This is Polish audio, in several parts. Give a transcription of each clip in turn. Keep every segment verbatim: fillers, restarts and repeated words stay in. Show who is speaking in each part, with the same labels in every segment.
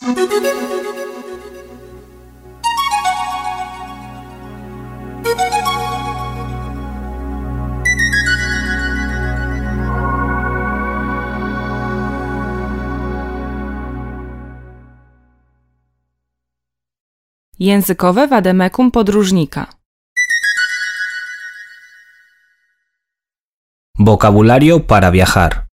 Speaker 1: Językowe wademekum podróżnika.
Speaker 2: Vocabulario para viajar.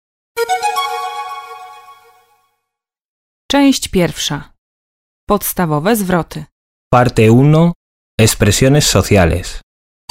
Speaker 1: Część pierwsza. Podstawowe zwroty.
Speaker 2: Parte uno. Expresiones sociales.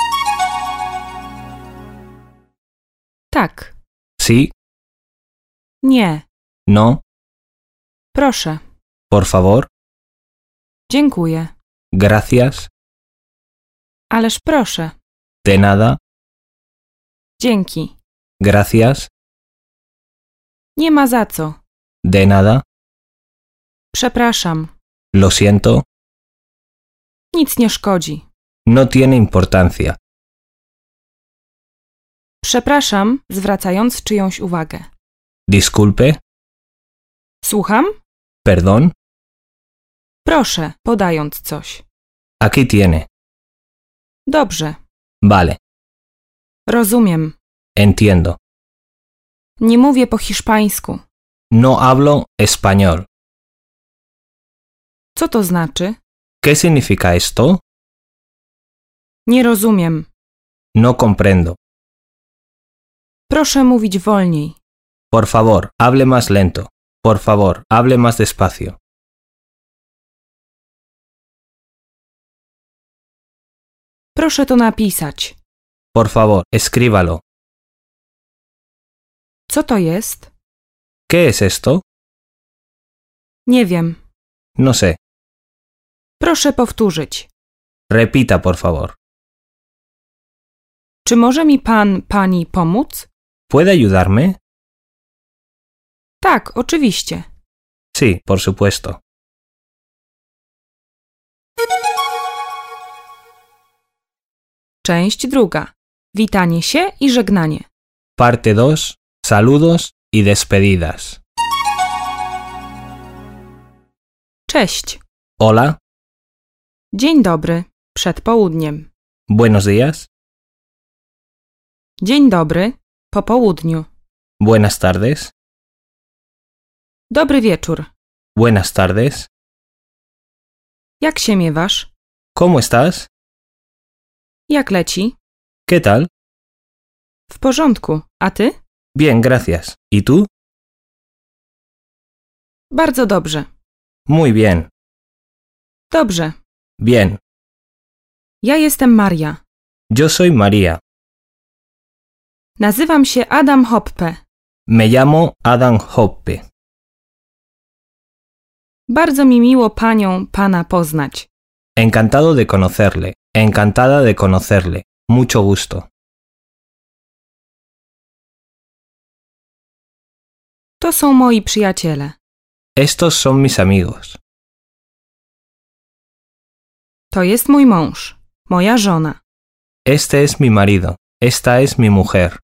Speaker 1: Tak.
Speaker 2: Sí.
Speaker 1: Nie.
Speaker 2: No.
Speaker 1: Proszę.
Speaker 2: Por favor.
Speaker 1: Dziękuję.
Speaker 2: Gracias.
Speaker 1: Ależ proszę.
Speaker 2: De nada.
Speaker 1: Dzięki.
Speaker 2: Gracias.
Speaker 1: Nie ma za co.
Speaker 2: De nada.
Speaker 1: Przepraszam.
Speaker 2: Lo siento.
Speaker 1: Nic nie szkodzi.
Speaker 2: No tiene importancia.
Speaker 1: Przepraszam, zwracając czyjąś uwagę.
Speaker 2: Disculpe.
Speaker 1: Słucham?
Speaker 2: Perdón.
Speaker 1: Proszę, podając coś.
Speaker 2: Aquí tiene.
Speaker 1: Dobrze.
Speaker 2: Vale.
Speaker 1: Rozumiem.
Speaker 2: Entiendo.
Speaker 1: Nie mówię po hiszpańsku.
Speaker 2: No hablo español.
Speaker 1: Co to znaczy?
Speaker 2: ¿Qué significa esto?
Speaker 1: Nie rozumiem.
Speaker 2: No comprendo.
Speaker 1: Proszę mówić wolniej.
Speaker 2: Por favor, hable más lento. Por favor, hable más despacio.
Speaker 1: Proszę to napisać.
Speaker 2: Por favor, escríbalo.
Speaker 1: Co to jest?
Speaker 2: ¿Qué es esto?
Speaker 1: Nie wiem.
Speaker 2: No sé.
Speaker 1: Proszę powtórzyć.
Speaker 2: Repita, por favor.
Speaker 1: Czy może mi pan, pani pomóc?
Speaker 2: ¿Puede ayudarme?
Speaker 1: Tak, oczywiście.
Speaker 2: Sí, por supuesto.
Speaker 1: Część druga. Witanie się i żegnanie.
Speaker 2: Parte dos. Saludos y despedidas.
Speaker 1: Cześć.
Speaker 2: Hola.
Speaker 1: Dzień dobry. Przed południem.
Speaker 2: Buenos días.
Speaker 1: Dzień dobry. Po południu.
Speaker 2: Buenas tardes.
Speaker 1: Dobry wieczór.
Speaker 2: Buenas tardes.
Speaker 1: Jak się miewasz?
Speaker 2: ¿Cómo estás?
Speaker 1: Jak leci?
Speaker 2: ¿Qué tal?
Speaker 1: W porządku. A ty?
Speaker 2: Bien, gracias. ¿Y tú?
Speaker 1: Bardzo dobrze.
Speaker 2: Muy bien.
Speaker 1: Dobrze.
Speaker 2: Bien.
Speaker 1: Ja jestem Maria.
Speaker 2: Yo soy María.
Speaker 1: Nazywam się Adam Hoppe.
Speaker 2: Me llamo Adam Hoppe.
Speaker 1: Bardzo mi miło panią, pana poznać.
Speaker 2: Encantado de conocerle. Encantada de conocerle. Mucho gusto.
Speaker 1: To są moi przyjaciele.
Speaker 2: Estos son mis amigos.
Speaker 1: To jest mój mąż. Moja żona.
Speaker 2: Este es mi marido. Esta es mi mujer.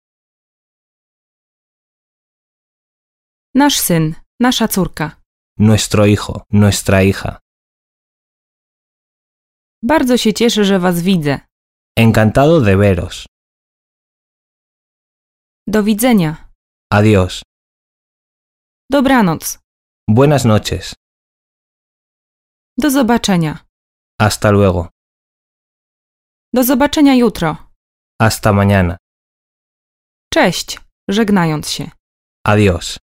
Speaker 1: Nasz syn. Nasza córka.
Speaker 2: Nuestro hijo. Nuestra hija.
Speaker 1: Bardzo się cieszę, że was widzę.
Speaker 2: Encantado de veros.
Speaker 1: Do widzenia.
Speaker 2: Adiós.
Speaker 1: Dobranoc.
Speaker 2: Buenas noches.
Speaker 1: Do zobaczenia.
Speaker 2: Hasta luego.
Speaker 1: Do zobaczenia jutro.
Speaker 2: Hasta mañana.
Speaker 1: Cześć, żegnając się.
Speaker 2: Adiós.